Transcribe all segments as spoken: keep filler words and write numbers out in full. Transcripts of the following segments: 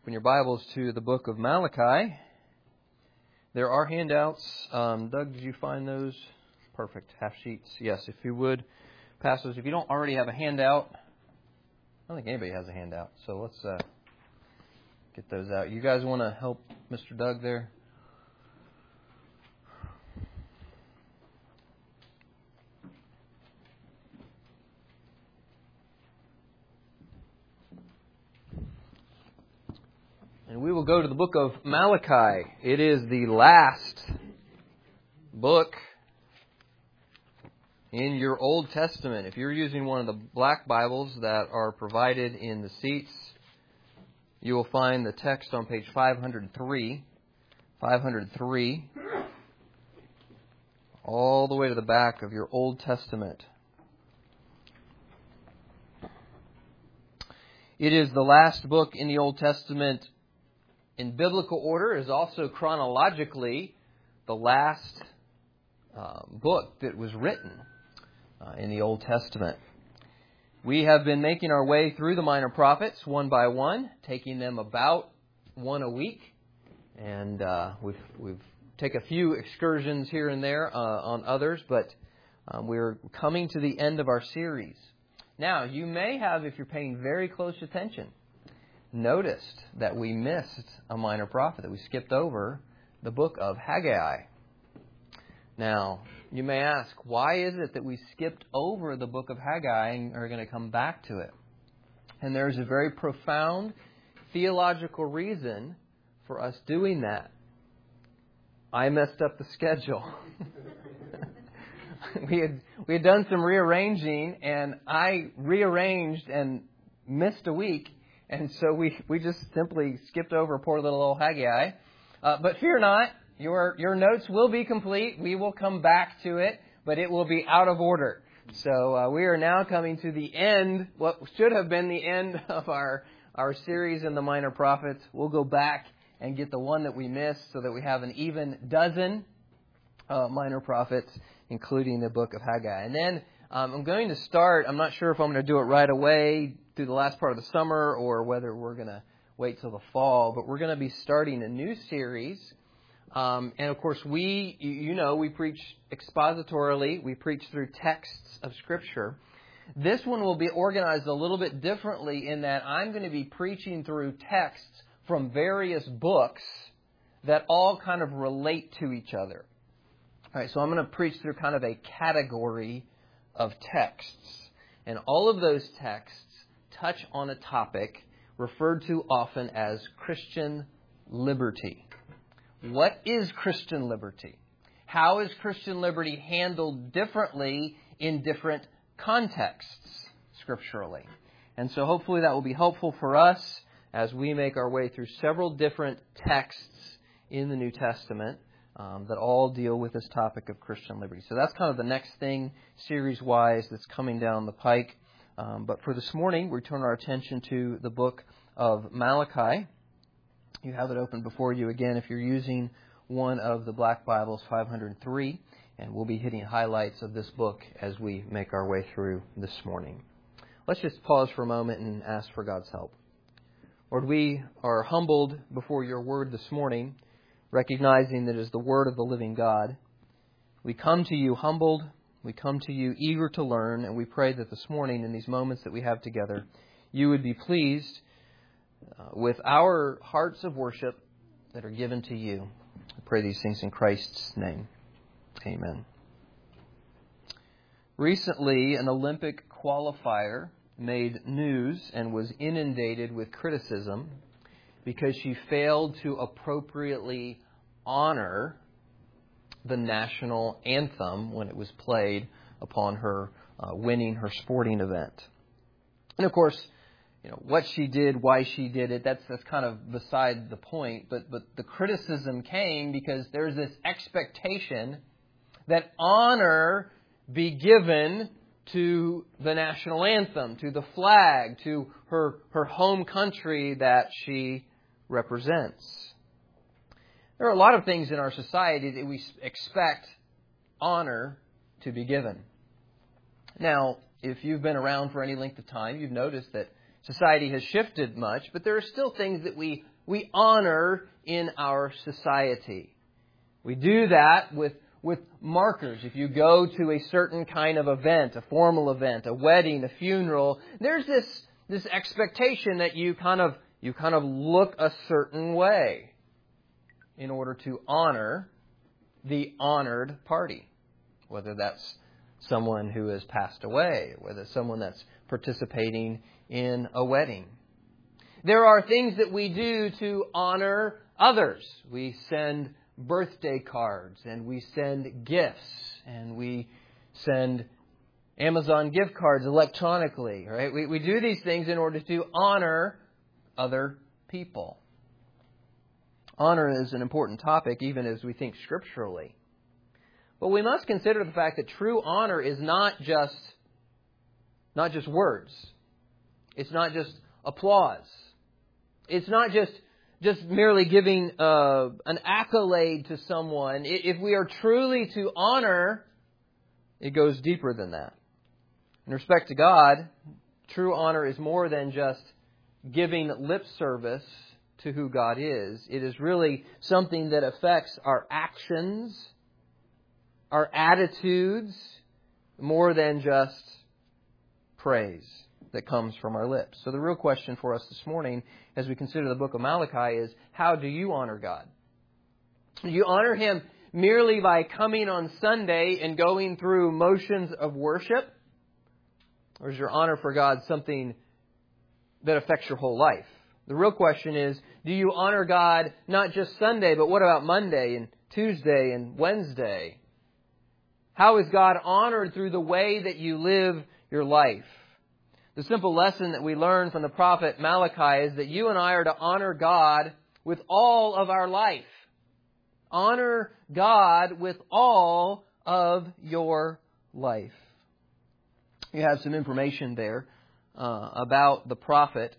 Open your Bibles to the book of Malachi. There are handouts. Um, Doug, did you find those? Perfect. Half sheets. Yes, if you would pass those. If you don't already have a handout, I don't think anybody has a handout. So let's uh, get those out. You guys want to help Mister Doug there? And we will go to the book of Malachi. It is the last book in your Old Testament. If you're using one of the black Bibles that are provided in the seats, you will find the text on page five hundred three. five hundred three. All the way to the back of your Old Testament. It is the last book in the Old Testament in biblical order, is also chronologically the last uh, book that was written uh, in the Old Testament. We have been making our way through the minor prophets one by one, taking them about one a week, and uh, we've we've taken a few excursions here and there uh, on others, but um, we're coming to the end of our series. Now, you may have, if you're paying very close attention, noticed that we missed a minor prophet, that we skipped over the book of Haggai. Now, you may ask, why is it that we skipped over the book of Haggai and are going to come back to it? And there's a very profound theological reason for us doing that. I messed up the schedule. we had we had done some rearranging, and I rearranged and missed a week. And so we, we just simply skipped over poor little old Haggai. Uh, but fear not, your your notes will be complete. We will come back to it, but it will be out of order. So uh, we are now coming to the end, what should have been the end of our, our series in the minor prophets. We'll go back and get the one that we missed so that we have an even dozen uh, minor prophets, including the book of Haggai. And then um, I'm going to start, I'm not sure if I'm going to do it right away, through the last part of the summer, or whether we're going to wait till the fall. But we're going to be starting a new series. Um, and of course, we, you know, we preach expositorily. We preach through texts of Scripture. This one will be organized a little bit differently in that I'm going to be preaching through texts from various books that all kind of relate to each other. All right, so I'm going to preach through kind of a category of texts. And all of those texts touch on a topic referred to often as Christian liberty. What is Christian liberty? How is Christian liberty handled differently in different contexts scripturally? And so hopefully that will be helpful for us as we make our way through several different texts in the New Testament um, that all deal with this topic of Christian liberty. So that's kind of the next thing series-wise that's coming down the pike. Um, but for this morning, we turn our attention to the book of Malachi. You have it open before you again if you're using one of the black Bibles, five hundred three. And we'll be hitting highlights of this book as we make our way through this morning. Let's just pause for a moment and ask for God's help. Lord, we are humbled before your word this morning, recognizing that it is the word of the living God. We come to you humbled. We come to you eager to learn, and we pray that this morning, in these moments that we have together, you would be pleased uh, with our hearts of worship that are given to you. I pray these things in Christ's name. Amen. Recently, an Olympic qualifier made news and was inundated with criticism because she failed to appropriately honor the national anthem when it was played upon her uh, winning her sporting event. And of course, you know, what she did, why she did it, that's that's kind of beside the point. But but the criticism came because there's this expectation that honor be given to the national anthem, to the flag, to her her home country that she represents. There are a lot of things in our society that we expect honor to be given. Now, if you've been around for any length of time, you've noticed that society has shifted much, but there are still things that we we honor in our society. We do that with, with markers. If you go to a certain kind of event, a formal event, a wedding, a funeral, there's this, this expectation that you kind of, you kind of look a certain way in order to honor the honored party. Whether that's someone who has passed away, whether it's someone that's participating in a wedding. There are things that we do to honor others. We send birthday cards, and we send gifts, and we send Amazon gift cards electronically, right? We, we do these things in order to honor other people. Honor is an important topic, even as we think scripturally. But we must consider the fact that true honor is not just, not just words. It's not just applause. It's not just, just merely giving uh, an accolade to someone. If we are truly to honor, it goes deeper than that. In respect to God, true honor is more than just giving lip service to who God is. It is really something that affects our actions, our attitudes, more than just praise that comes from our lips. So the real question for us this morning, as we consider the book of Malachi, is how do you honor God? Do you honor Him merely by coming on Sunday and going through motions of worship? Or is your honor for God something that affects your whole life? The real question is, do you honor God not just Sunday, but what about Monday and Tuesday and Wednesday? How is God honored through the way that you live your life? The simple lesson that we learn from the prophet Malachi is that you and I are to honor God with all of our life. Honor God with all of your life. You have some information there uh, about the prophet.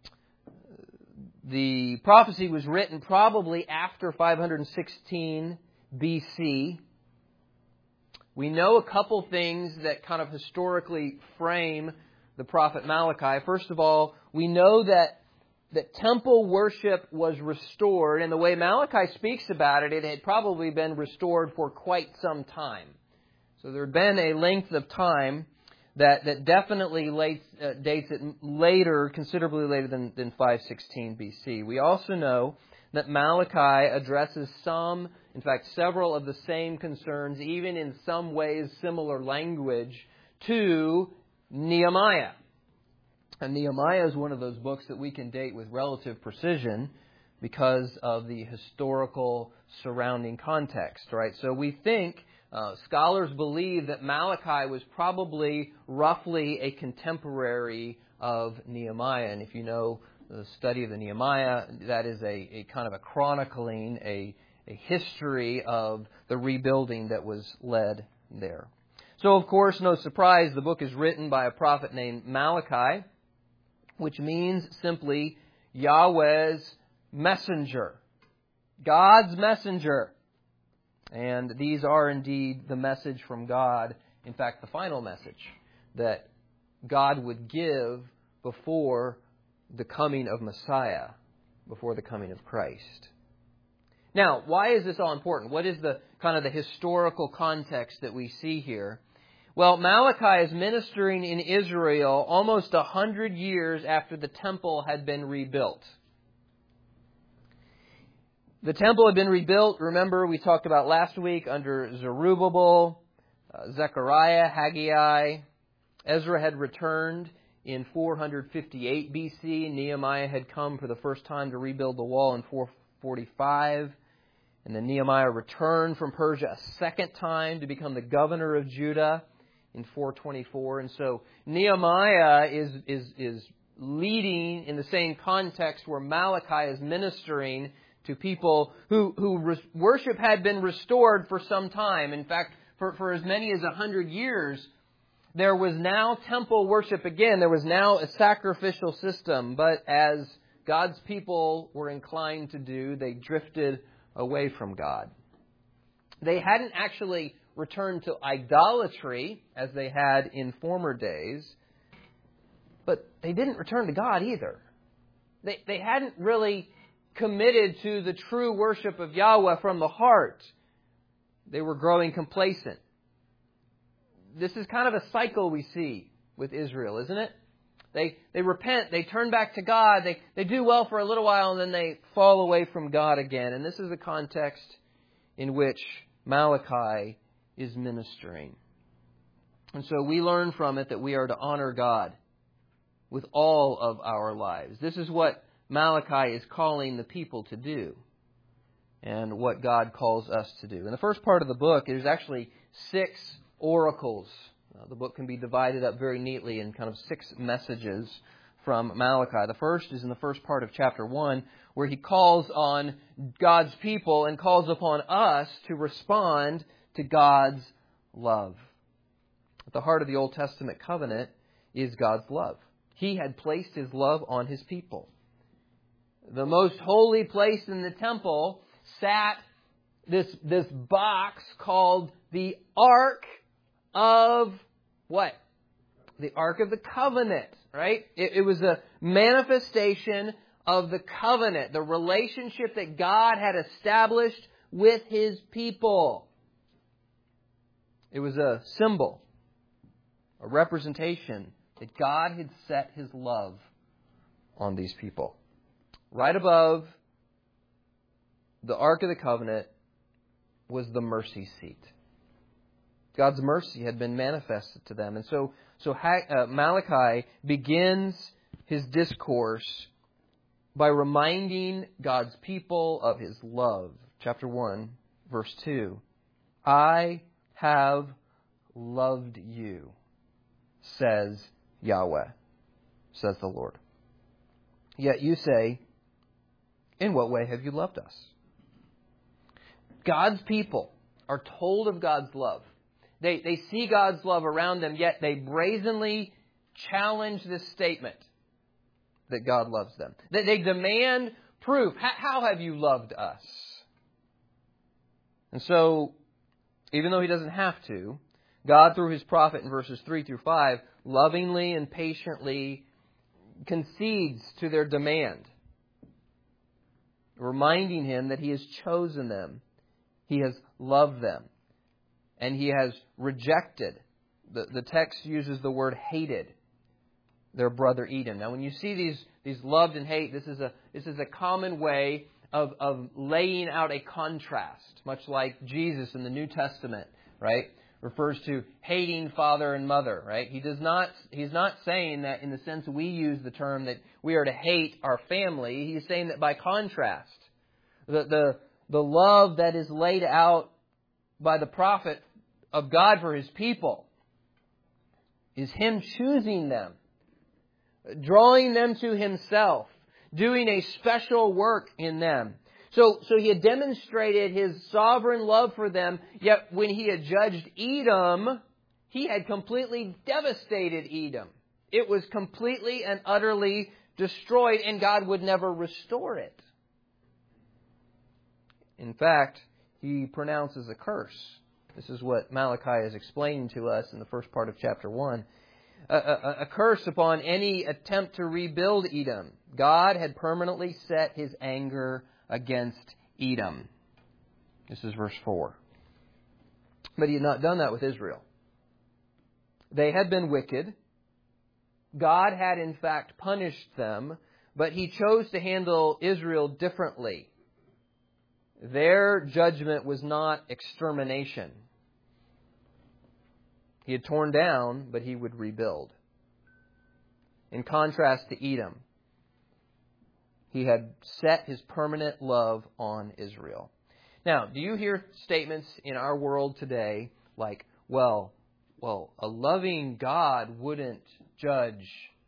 The prophecy was written probably after five hundred sixteen B C. We know a couple things that kind of historically frame the prophet Malachi. First of all, we know that, that temple worship was restored, and the way Malachi speaks about it, it had probably been restored for quite some time. So there had been a length of time that, that definitely late, uh, dates it later, considerably later than, than five sixteen B C. We also know that Malachi addresses some, in fact, several of the same concerns, even in some ways similar language, to Nehemiah. And Nehemiah is one of those books that we can date with relative precision because of the historical surrounding context, right? So we think, uh, scholars believe that Malachi was probably roughly a contemporary of Nehemiah. And if you know the study of the Nehemiah, that is a, a kind of a chronicling, a, a history of the rebuilding that was led there. So, of course, no surprise, the book is written by a prophet named Malachi, which means simply Yahweh's messenger. God's messenger. And these are indeed the message from God, in fact, the final message that God would give before the coming of Messiah, before the coming of Christ. Now, why is this all important? What is the kind of the historical context that we see here? Well, Malachi is ministering in Israel almost a hundred years after the temple had been rebuilt. The temple had been rebuilt, remember, we talked about last week, under Zerubbabel, uh, Zechariah, Haggai. Ezra had returned in four fifty-eight B C. Nehemiah had come for the first time to rebuild the wall in four forty-five. And then Nehemiah returned from Persia a second time to become the governor of Judah in four twenty-four. And so Nehemiah is, is, is leading in the same context where Malachi is ministering to people who, who re- worship had been restored for some time. In fact, for, for as many as a hundred years, there was now temple worship again. There was now a sacrificial system. But as God's people were inclined to do, they drifted away from God. They hadn't actually returned to idolatry as they had in former days, but they didn't return to God either. They, they hadn't really committed to the true worship of Yahweh from the heart, they were growing complacent. This is kind of a cycle we see with Israel, isn't it? They they repent, they turn back to God, they, they do well for a little while, and then they fall away from God again. And this is the context in which Malachi is ministering. And so we learn from it that we are to honor God with all of our lives. This is what Malachi is calling the people to do, and what God calls us to do. In the first part of the book, there's actually six oracles. Uh, the book can be divided up very neatly in kind of six messages from Malachi. The first is in the first part of chapter one, where he calls on God's people and calls upon us to respond to God's love. At the heart of the Old Testament covenant is God's love. He had placed His love on His people. The most holy place in the temple sat this, this box called the Ark of what? The Ark of the Covenant, right? It, it was a manifestation of the covenant, the relationship that God had established with His people. It was a symbol, a representation that God had set His love on these people. Right above the Ark of the Covenant was the mercy seat. God's mercy had been manifested to them. And so, so uh, Malachi begins his discourse by reminding God's people of His love. Chapter one, verse two. I have loved you, says Yahweh, says the Lord. Yet you say, in what way have you loved us? God's people are told of God's love. They, they see God's love around them, yet they brazenly challenge this statement that God loves them. That they demand proof. How have you loved us? And so, even though He doesn't have to, God, through His prophet in verses three through five, lovingly and patiently concedes to their demand, reminding Him that He has chosen them, He has loved them, and He has rejected. The, the text uses the word hated their brother Edom. Now, when you see these, these loved and hate, this is a this is a common way of, of laying out a contrast, much like Jesus in the New Testament, right? Refers to hating father and mother, right? He does not, he's not saying that in the sense we use the term that we are to hate our family. He's saying that by contrast, the, the, the love that is laid out by the prophet of God for His people is Him choosing them, drawing them to Himself, doing a special work in them. So, so He had demonstrated His sovereign love for them, yet when He had judged Edom, He had completely devastated Edom. It was completely and utterly destroyed, and God would never restore it. In fact, He pronounces a curse. This is what Malachi is explaining to us in the first part of chapter one. A, a, a curse upon any attempt to rebuild Edom. God had permanently set His anger against Edom. This is verse four. But He had not done that with Israel. They had been wicked. God had in fact punished them, but He chose to handle Israel differently. Their judgment was not extermination. He had torn down, but He would rebuild. In contrast to Edom, He had set His permanent love on Israel. Now, do you hear statements in our world today like, well, well, a loving God wouldn't judge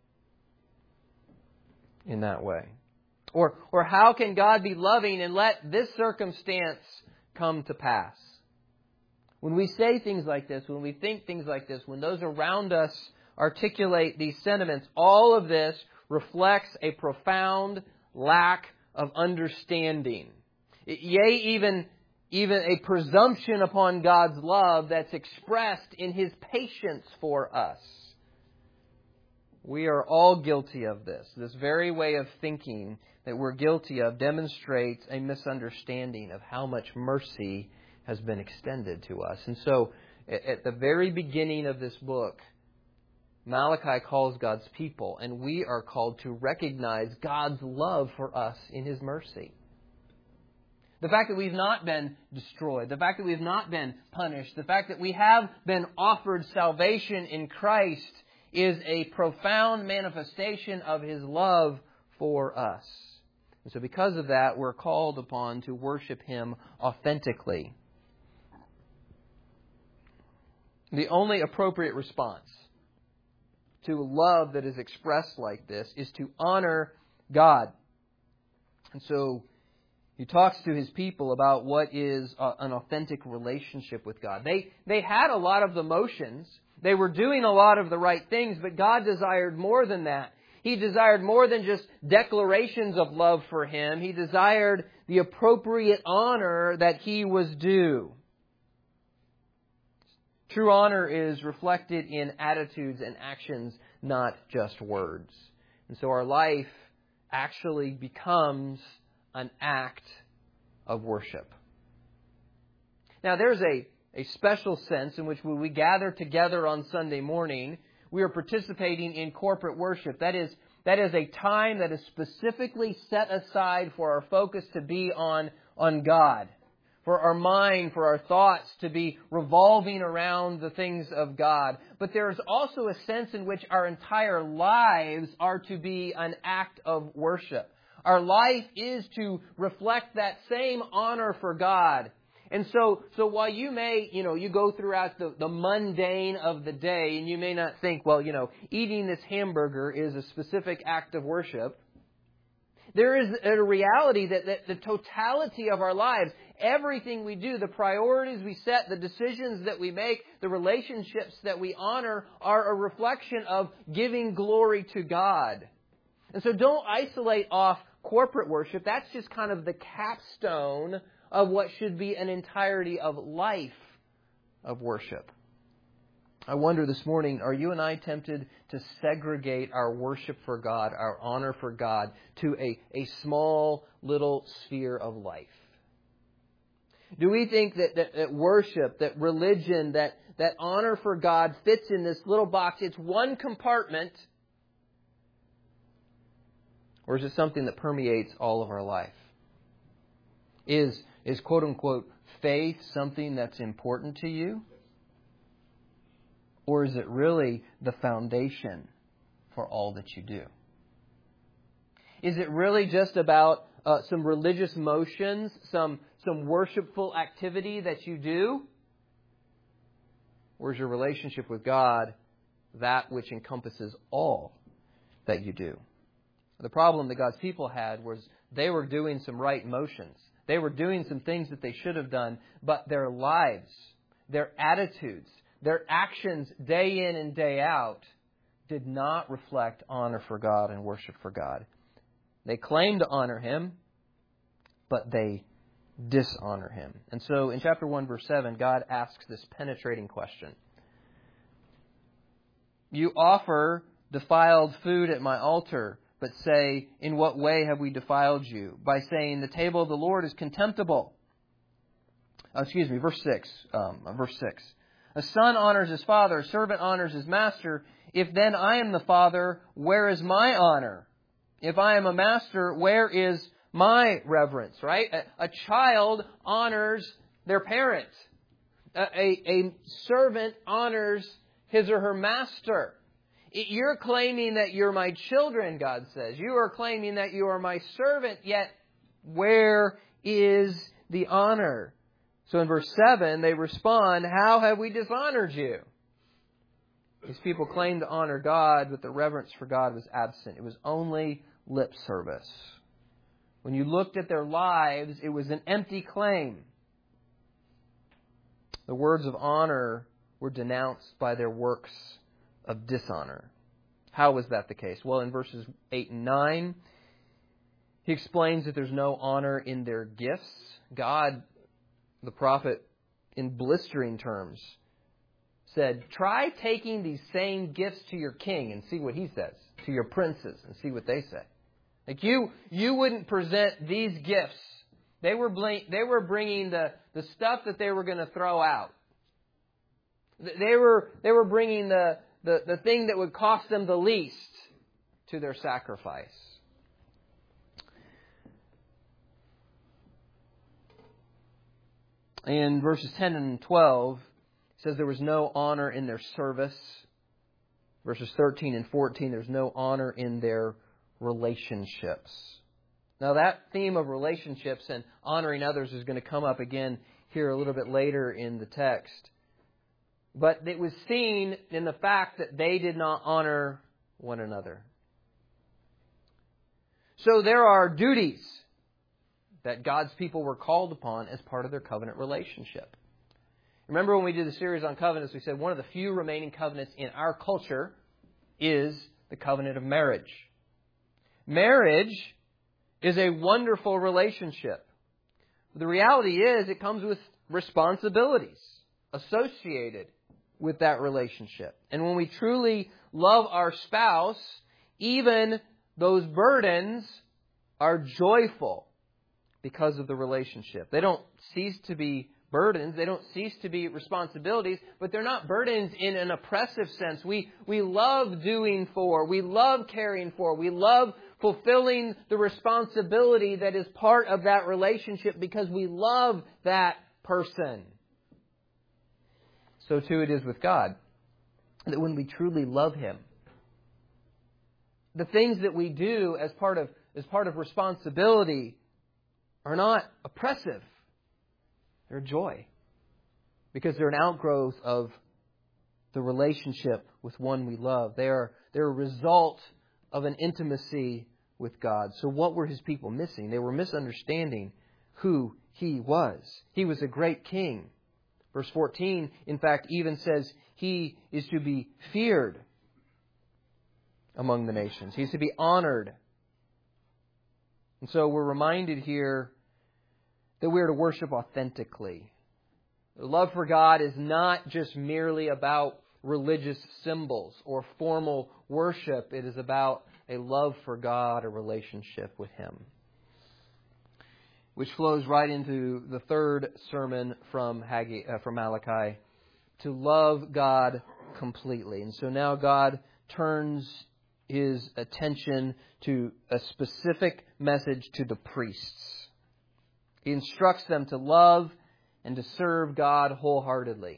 in that way? Or, or how can God be loving and let this circumstance come to pass? When we say things like this, when we think things like this, when those around us articulate these sentiments, all of this reflects a profound lack of understanding. Yea, even, even a presumption upon God's love that's expressed in His patience for us. We are all guilty of this. This very way of thinking that we're guilty of demonstrates a misunderstanding of how much mercy has been extended to us. And so, at the very beginning of this book, Malachi calls God's people, and we are called to recognize God's love for us in His mercy. The fact that we've not been destroyed, the fact that we have not been punished, the fact that we have been offered salvation in Christ is a profound manifestation of His love for us. And so because of that, we're called upon to worship Him authentically. The only appropriate response to love that is expressed like this is to honor God. And so He talks to His people about what is a, an authentic relationship with God. They, they had a lot of the motions. They were doing a lot of the right things, but God desired more than that. He desired more than just declarations of love for Him. He desired the appropriate honor that He was due. True honor is reflected in attitudes and actions, not just words. And so our life actually becomes an act of worship. Now, there's a, a special sense in which when we gather together on Sunday morning, we are participating in corporate worship. That is, that is a time that is specifically set aside for our focus to be on, on God, for our mind, for our thoughts to be revolving around the things of God. But there is also a sense in which our entire lives are to be an act of worship. Our life is to reflect that same honor for God. And so, so while you may, you know, you go throughout the, the mundane of the day and you may not think, well, you know, eating this hamburger is a specific act of worship. There is a reality that, that the totality of our lives, everything we do, the priorities we set, the decisions that we make, the relationships that we honor are a reflection of giving glory to God. And so don't isolate off corporate worship. That's just kind of the capstone of what should be an entirety of life of worship. I wonder this morning, are you and I tempted to segregate our worship for God, our honor for God, to a, a small little sphere of life? Do we think that, that, that worship, that religion, that, that honor for God fits in this little box? It's one compartment. Or is it something that permeates all of our life? Is, is quote-unquote faith something that's important to you? Or is it really the foundation for all that you do? Is it really just about uh, some religious motions, some, some worshipful activity that you do? Or is your relationship with God that which encompasses all that you do? The problem that God's people had was they were doing some right motions. They were doing some things that they should have done, but their lives, their attitudes, their actions day in and day out did not reflect honor for God and worship for God. They claimed to honor Him, but they dishonor Him. And so in chapter one, verse seven, God asks this penetrating question. You offer defiled food at my altar, but say, in what way have we defiled you? By saying, the table of the Lord is contemptible. Oh, excuse me, verse six. Um, verse six. A son honors his father, a servant honors his master. If then I am the father, where is my honor? If I am a master, where is my reverence? Right? A, a child honors their parent. A, a, a servant honors his or her master. You're claiming that you're my children, God says. You are claiming that you are my servant, yet where is the honor? So in verse seven, they respond, how have we dishonored you? These people claimed to honor God, but the reverence for God was absent. It was only lip service. When you looked at their lives, it was an empty claim. The words of honor were denounced by their works of dishonor. How was that the case? Well, in verses eight and nine, he explains that there's no honor in their gifts. God, the prophet, in blistering terms, said, try taking these same gifts to your king and see what he says, to your princes and see what they say. Like you, you wouldn't present these gifts. They were bl- they were bringing the, the stuff that they were going to throw out. They were they were bringing the, the, the thing that would cost them the least to their sacrifice. In verses ten and twelve, it says there was no honor in their service. Verses thirteen and fourteen, there's no honor in their relationships. Now that theme of relationships and honoring others is going to come up again here a little bit later in the text. But it was seen in the fact that they did not honor one another. So there are duties that God's people were called upon as part of their covenant relationship. Remember when we did the series on covenants, we said one of the few remaining covenants in our culture is the covenant of marriage. Marriage is a wonderful relationship. The reality is it comes with responsibilities associated with that relationship. And when we truly love our spouse, even those burdens are joyful because of the relationship. They don't cease to be burdens. They don't cease to be responsibilities, but they're not burdens in an oppressive sense. We, we love doing for, we love caring for, we love fulfilling the responsibility that is part of that relationship because we love that person. So too it is with God, that when we truly love Him, the things that we do as part of, as part of responsibility are not oppressive. They're joy. Because they're an outgrowth of the relationship with one we love. They are, they're a result of an intimacy with God. So what were His people missing? They were misunderstanding who He was. He was a great king. Verse fourteen, in fact, even says He is to be feared among the nations. He's to be honored. And so we're reminded here that we are to worship authentically. The love for God is not just merely about religious symbols or formal worship. It is about a love for God, a relationship with Him. Which flows right into the third sermon from Haggai, uh, from Malachi, to love God completely. And so now God turns His attention to a specific message to the priests. He instructs them to love and to serve God wholeheartedly.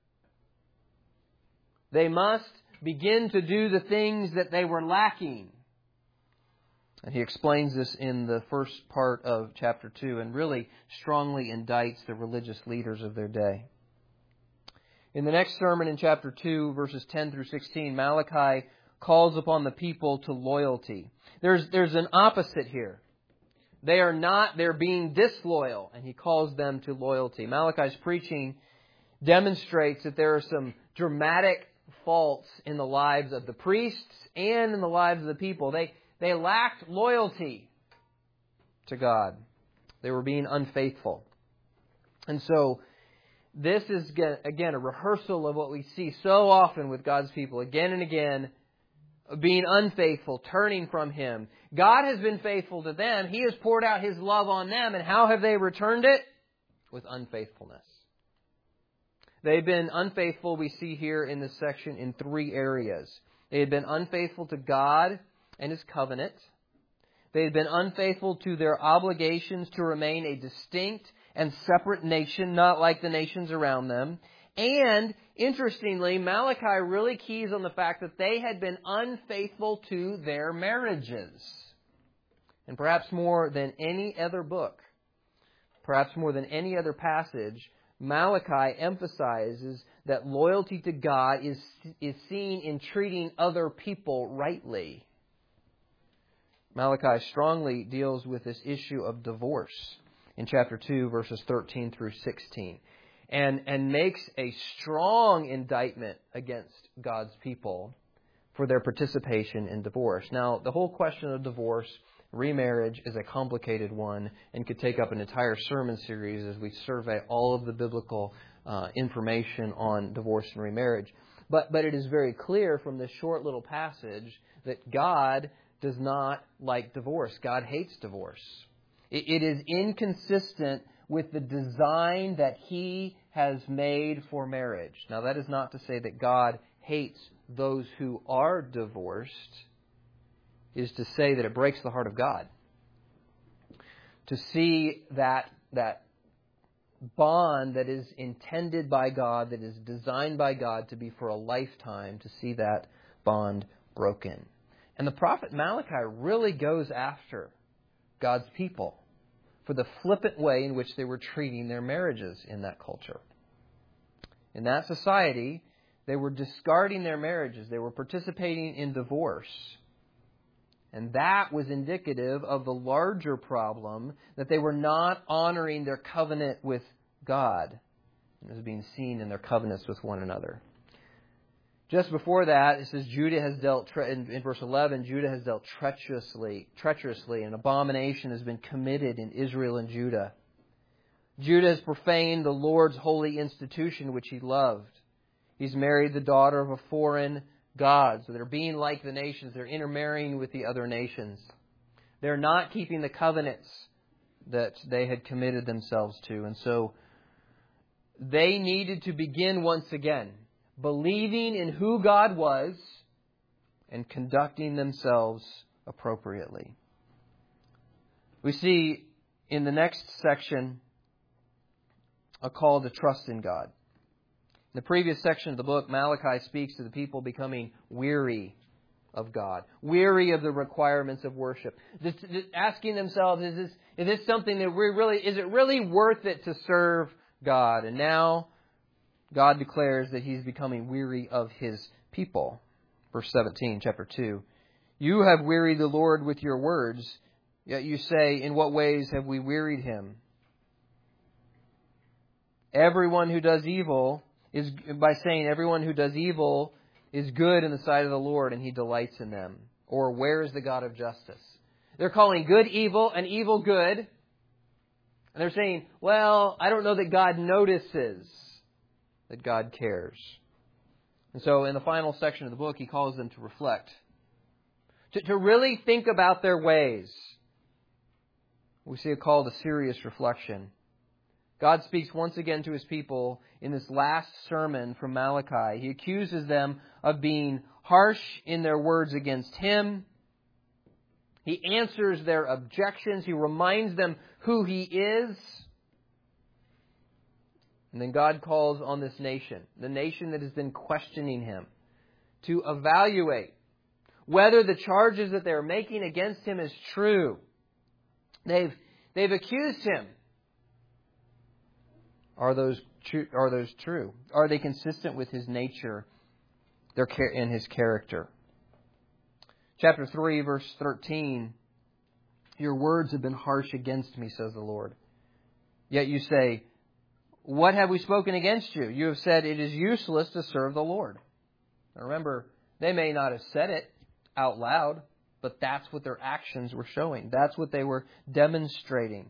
They must begin to do the things that they were lacking. And he explains this in the first part of chapter two and really strongly indicts the religious leaders of their day. In the next sermon in chapter two, verses ten through sixteen, Malachi calls upon the people to loyalty. There's, there's an opposite here. They are not, they're being disloyal, and he calls them to loyalty. Malachi's preaching demonstrates that there are some dramatic faults in the lives of the priests and in the lives of the people. They, they lacked loyalty to God. They were being unfaithful. And so, this is, again, a rehearsal of what we see so often with God's people, again and again, being unfaithful, turning from Him. God has been faithful to them. He has poured out His love on them. And how have they returned it? With unfaithfulness. They've been unfaithful, we see here in this section, in three areas. They had been unfaithful to God and His covenant. They had been unfaithful to their obligations to remain a distinct and separate nation, not like the nations around them. And, interestingly, Malachi really keys on the fact that they had been unfaithful to their marriages. And perhaps more than any other book, perhaps more than any other passage, Malachi emphasizes that loyalty to God is, is seen in treating other people rightly. Malachi strongly deals with this issue of divorce in chapter two, verses thirteen through sixteen. And, and makes a strong indictment against God's people for their participation in divorce. Now, the whole question of divorce, remarriage, is a complicated one and could take up an entire sermon series as we survey all of the biblical uh, information on divorce and remarriage. But, but it is very clear from this short little passage that God does not like divorce. God hates divorce. It, it is inconsistent with the design that He has made for marriage. Now, that is not to say that God hates those who are divorced. It is to say that it breaks the heart of God to see that that bond that is intended by God, that is designed by God to be for a lifetime, to see that bond broken. And the prophet Malachi really goes after God's people for the flippant way in which they were treating their marriages in that culture. In that society, they were discarding their marriages. They were participating in divorce. And that was indicative of the larger problem that they were not honoring their covenant with God. It was being seen in their covenants with one another. Just before that, it says Judah has dealt, tre- in, in verse eleven, Judah has dealt treacherously, treacherously, and abomination has been committed in Israel and Judah. Judah has profaned the Lord's holy institution which He loved. He's married the daughter of a foreign God. So they're being like the nations. They're intermarrying with the other nations. They're not keeping the covenants that they had committed themselves to. And so they needed to begin once again believing in who God was and conducting themselves appropriately. We see in the next section a call to trust in God. In the previous section of the book, Malachi speaks to the people becoming weary of God, weary of the requirements of worship, just, just asking themselves, is this is this something that we really is it really worth it to serve God? And now God declares that He's becoming weary of His people. Verse seventeen, chapter two. You have wearied the Lord with your words, yet you say, in what ways have we wearied Him? Everyone who does evil is, by saying everyone who does evil is good in the sight of the Lord and He delights in them. Or where is the God of justice? They're calling good evil and evil good. And they're saying, well, I don't know that God notices, that God cares. And so in the final section of the book, He calls them to reflect. To, to really think about their ways. We see a call to serious reflection. God speaks once again to His people in this last sermon from Malachi. He accuses them of being harsh in their words against Him. He answers their objections. He reminds them who He is. And then God calls on this nation, the nation that has been questioning Him, to evaluate whether the charges that they're making against Him is true. They've, they've accused Him. Are those true? Are those true? Are they consistent with His nature, their and His character? Chapter three, verse thirteen. Your words have been harsh against me, says the Lord. Yet you say, what have we spoken against you? You have said it is useless to serve the Lord. Now remember, they may not have said it out loud, but that's what their actions were showing. That's what they were demonstrating.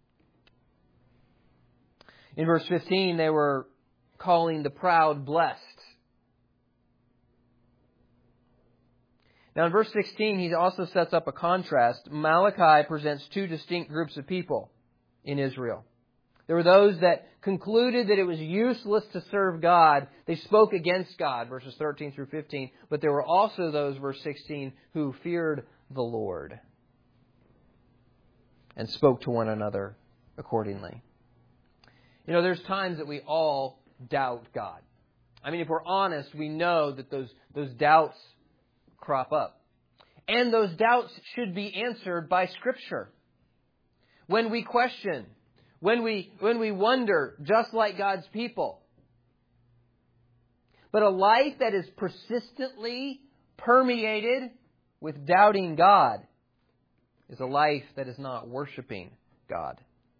In verse fifteen, they were calling the proud blessed. Now in verse sixteen, he also sets up a contrast. Malachi presents two distinct groups of people in Israel. There were those that concluded that it was useless to serve God. They spoke against God, verses thirteen through fifteen. But there were also those, verse sixteen, who feared the Lord and spoke to one another accordingly. You know, there's times that we all doubt God. I mean, if we're honest, we know that those, those doubts crop up. And those doubts should be answered by Scripture. When we question, when we, when we wonder, just like God's people. But a life that is persistently permeated with doubting God is a life that is not worshiping God.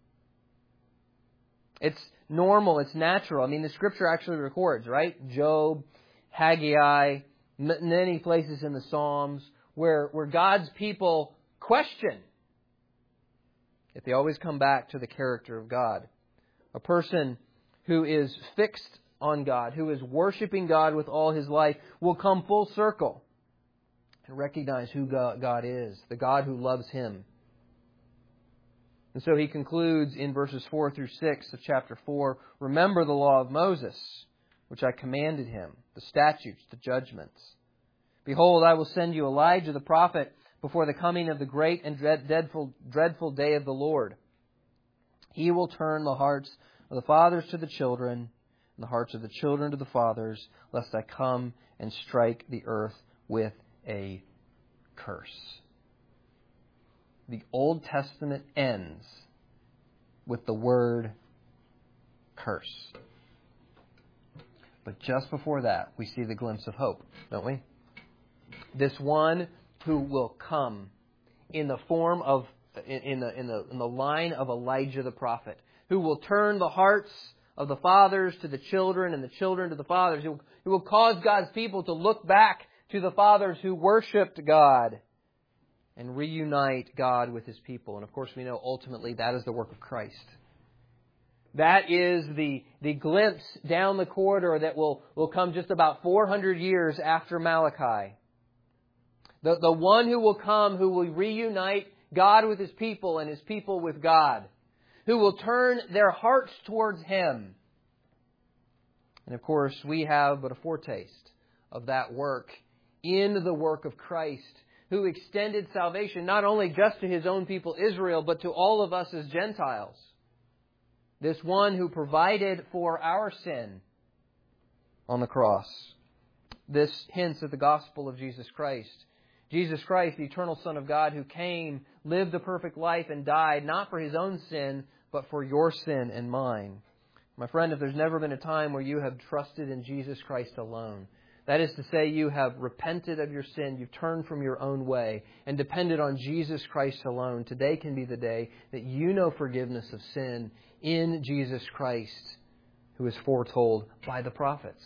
It's normal. It's natural. I mean, the Scripture actually records, right? Job, Haggai, many places in the Psalms where, where God's people question. Yet they always come back to the character of God. A person who is fixed on God, who is worshiping God with all his life, will come full circle and recognize who God is, the God who loves him. And so he concludes in verses four through six of chapter four, remember the law of Moses, which I commanded him, the statutes, the judgments. Behold, I will send you Elijah the prophet before the coming of the great and dreadful, dreadful day of the Lord. He will turn the hearts of the fathers to the children, and the hearts of the children to the fathers, lest I come and strike the earth with a curse. The Old Testament ends with the word curse. But just before that, we see the glimpse of hope, don't we? This one who will come in the form of, in, in, the, in, the, in the line of Elijah the prophet, who will turn the hearts of the fathers to the children and the children to the fathers. He will, he will cause God's people to look back to the fathers who worshipped God and reunite God with his people. And of course, we know ultimately that is the work of Christ. That is the, the glimpse down the corridor that will, will come just about four hundred years after Malachi. The, the one who will come, who will reunite God with his people and his people with God, who will turn their hearts towards him. And of course, we have but a foretaste of that work in the work of Christ, who extended salvation not only just to his own people Israel, but to all of us as Gentiles. This one who provided for our sin on the cross. This hints at the gospel of Jesus Christ. Jesus Christ, the eternal Son of God, who came, lived a perfect life, and died not for his own sin, but for your sin and mine. My friend, if there's never been a time where you have trusted in Jesus Christ alone, that is to say, you have repented of your sin, you've turned from your own way, and depended on Jesus Christ alone, today can be the day that you know forgiveness of sin in Jesus Christ, who is foretold by the prophets.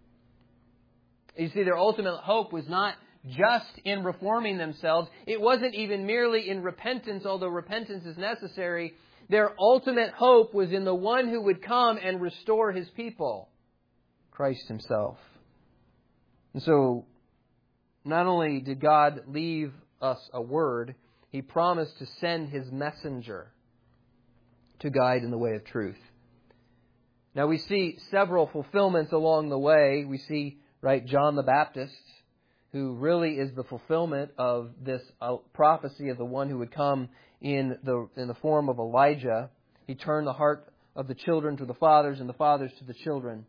You see, their ultimate hope was not just in reforming themselves. It wasn't even merely in repentance, although repentance is necessary. Their ultimate hope was in the one who would come and restore his people, Christ himself. And so, not only did God leave us a word, he promised to send his messenger to guide in the way of truth. Now we see several fulfillments along the way. We see, right, John the Baptist, who really is the fulfillment of this prophecy of the one who would come in the in the form of Elijah. He turned the heart of the children to the fathers and the fathers to the children.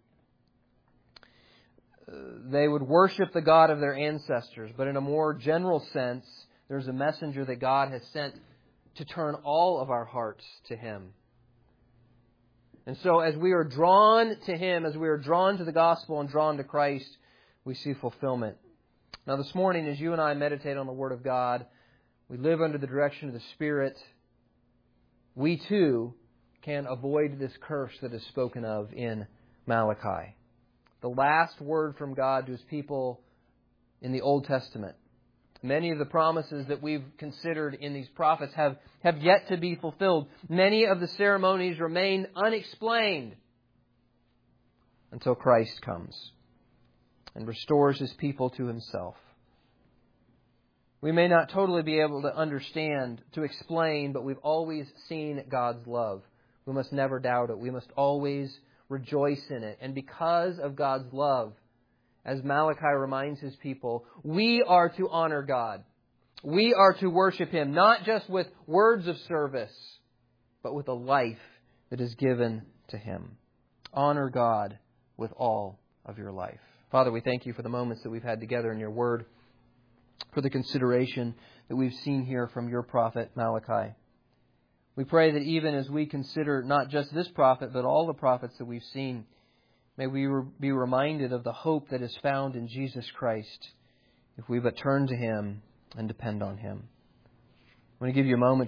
Uh, they would worship the God of their ancestors, but in a more general sense, there's a messenger that God has sent to turn all of our hearts to him. And so as we are drawn to him, as we are drawn to the gospel and drawn to Christ, we see fulfillment. Now this morning, as you and I meditate on the Word of God, we live under the direction of the Spirit, we too can avoid this curse that is spoken of in Malachi. The last word from God to his people in the Old Testament. Many of the promises that we've considered in these prophets have, have yet to be fulfilled. Many of the ceremonies remain unexplained until Christ comes and restores his people to himself. We may not totally be able to understand, to explain, but we've always seen God's love. We must never doubt it. We must always rejoice in it. And because of God's love, as Malachi reminds his people, we are to honor God. We are to worship him, not just with words of service, but with a life that is given to him. Honor God with all of your life. Father, we thank you for the moments that we've had together in your word, for the consideration that we've seen here from your prophet Malachi. We pray that even as we consider not just this prophet, but all the prophets that we've seen, may we be reminded of the hope that is found in Jesus Christ if we but turn to him and depend on him. I'm going to give you a moment